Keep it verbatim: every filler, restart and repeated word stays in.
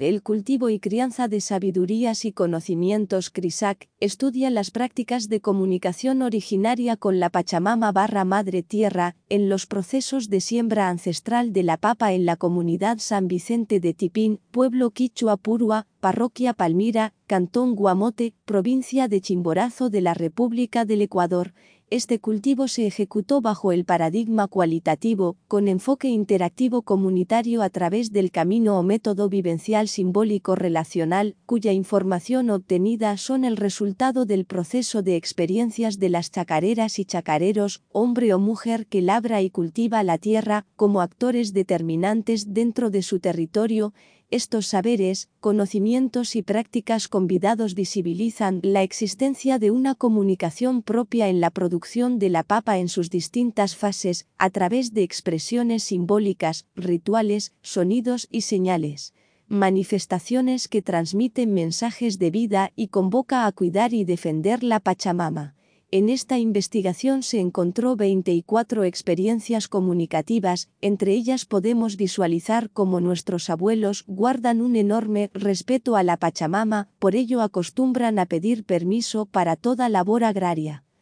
El cultivo y crianza de sabidurías y conocimientos Crisac estudia las prácticas de comunicación originaria con la Pachamama barra Madre Tierra en los procesos de siembra ancestral de la papa en la comunidad San Vicente de Tipín, pueblo quichua Purua, parroquia Palmira, cantón Guamote, provincia de Chimborazo de la República del Ecuador. Este cultivo se ejecutó bajo el paradigma cualitativo, con enfoque interactivo comunitario a través del camino o método vivencial simbólico relacional, cuya información obtenida son el resultado del proceso de experiencias de las chacareras y chacareros, hombre o mujer que labra y cultiva la tierra, como actores determinantes dentro de su territorio. Estos saberes, conocimientos y prácticas convidados visibilizan la existencia de una comunicación propia en la producción de la papa en sus distintas fases, a través de expresiones simbólicas, rituales, sonidos y señales. Manifestaciones que transmiten mensajes de vida y convoca a cuidar y defender la Pachamama. En esta investigación se encontró veinticuatro experiencias comunicativas, entre ellas podemos visualizar cómo nuestros abuelos guardan un enorme respeto a la Pachamama, por ello acostumbran a pedir permiso para toda labor agraria.